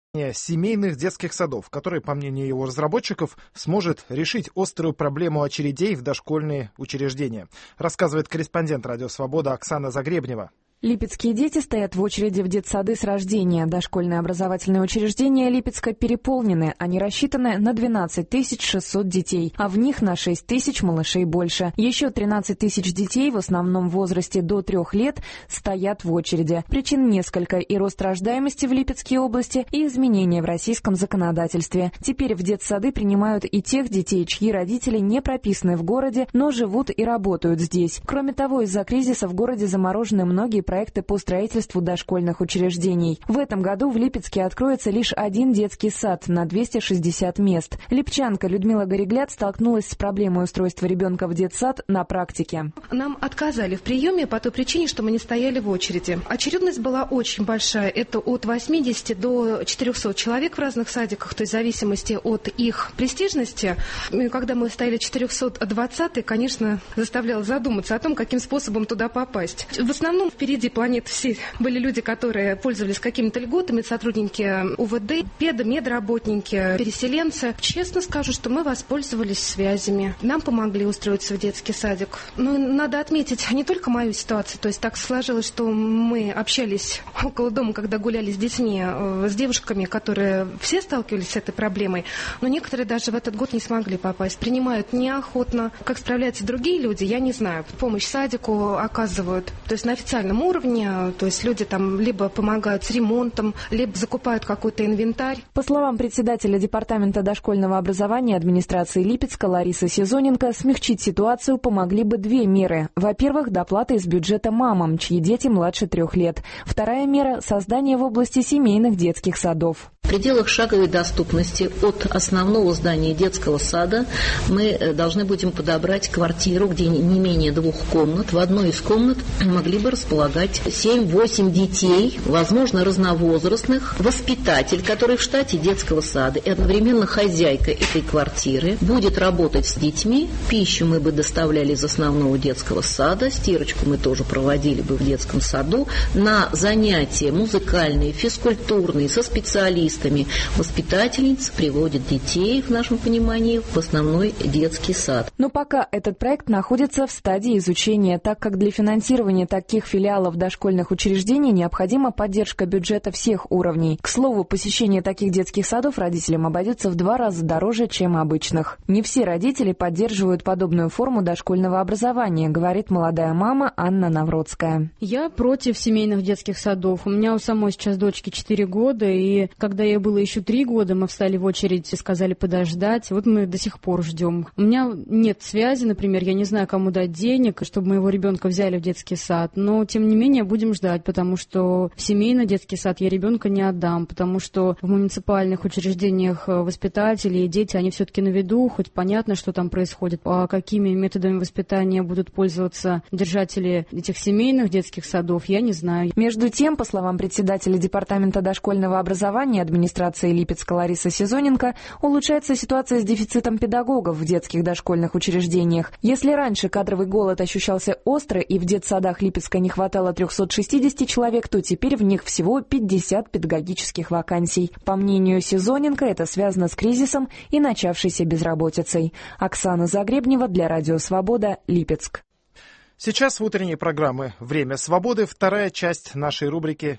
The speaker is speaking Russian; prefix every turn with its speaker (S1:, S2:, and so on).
S1: Семейных детских садов, который, по мнению его разработчиков, сможет решить острую проблему очередей в дошкольные учреждения, рассказывает корреспондент «Радио Свобода» Оксана Загребнева.
S2: Липецкие дети стоят в очереди в детсады с рождения. Дошкольные образовательные учреждения Липецка переполнены. Они рассчитаны на 12 600 детей, а в них на 6 тысяч малышей больше. Еще 13 тысяч детей, в основном в возрасте до 3 лет, стоят в очереди. Причин несколько: и рост рождаемости в Липецкой области, и изменения в российском законодательстве. Теперь в детсады принимают и тех детей, чьи родители не прописаны в городе, но живут и работают здесь. Кроме того, из-за кризиса в городе заморожены многие проекты по строительству дошкольных учреждений. В этом году в Липецке откроется лишь один детский сад на 260 мест. Липчанка Людмила Горегляд столкнулась с проблемой устройства ребенка в детсад на практике.
S3: Нам отказали в приеме по той причине, что мы не стояли в очереди. Очередность была очень большая. Это от 80 до 400 человек в разных садиках, то есть в зависимости от их престижности. Когда мы стояли 420, конечно, заставляло задуматься о том, каким способом туда попасть. В основном впереди планеты все были люди, которые пользовались какими-то льготами, сотрудники УВД, медработники, переселенцы. Честно скажу, что мы воспользовались связями. Нам помогли устроиться в детский садик. Но надо отметить не только мою ситуацию. То есть так сложилось, что мы общались около дома, когда гуляли с детьми, с девушками, которые все сталкивались с этой проблемой. Но некоторые даже в этот год не смогли попасть. Принимают неохотно. Как справляются другие люди, я не знаю. Помощь садику оказывают. То есть на официальном уровне, то есть люди там либо помогают с ремонтом, либо закупают какой-то инвентарь.
S2: По словам председателя департамента дошкольного образования администрации Липецка Ларисы Сезоненко, смягчить ситуацию помогли бы две меры. Во-первых, доплата из бюджета мамам, чьи дети младше 3 лет. Вторая мера – создание в области семейных детских садов.
S4: В пределах шаговой доступности от основного здания детского сада мы должны будем подобрать квартиру, где не менее 2 комнат. В одной из комнат могли бы располагать 7-8 детей, возможно, разновозрастных. Воспитатель, который в штате детского сада и одновременно хозяйка этой квартиры, будет работать с детьми. Пищу мы бы доставляли из основного детского сада, стирочку мы тоже проводили бы в детском саду. На занятия музыкальные, физкультурные, со специалистами воспитательница приводит детей, в нашем понимании, в основной детский сад.
S2: Но пока этот проект находится в стадии изучения, так как для финансирования таких филиалов дошкольных учреждений необходима поддержка бюджета всех уровней. К слову, посещение таких детских садов родителям обойдется в 2 раза дороже, чем обычных. Не все родители поддерживают подобную форму дошкольного образования, говорит молодая мама Анна Навродская.
S5: Я против семейных детских садов. У меня у самой сейчас дочке 4 года, и когда ей было еще 3 года, мы встали в очередь и сказали подождать. Вот мы до сих пор ждем. У меня нет связи, например, я не знаю, кому дать денег, чтобы моего ребенка взяли в детский сад. Но, тем не менее, будем ждать, потому что в семейный детский сад я ребенка не отдам, потому что в муниципальных учреждениях воспитатели и дети, они все-таки на виду, хоть понятно, что там происходит. А какими методами воспитания будут пользоваться держатели этих семейных детских садов, я не знаю.
S2: Между тем, по словам председателя департамента дошкольного образования администрации Липецка Ларисы Сезоненко, улучшается ситуация с дефицитом педагогов в детских дошкольных учреждениях. Если раньше кадровый голод ощущался остро и в детсадах Липецка не хватало 360 человек, то теперь в них всего 50 педагогических вакансий. По мнению Сезоненко, это связано с кризисом и начавшейся безработицей. Оксана Загребнева для Радио Свобода, Липецк.
S1: Сейчас в утренней программе «Время свободы» вторая часть нашей рубрики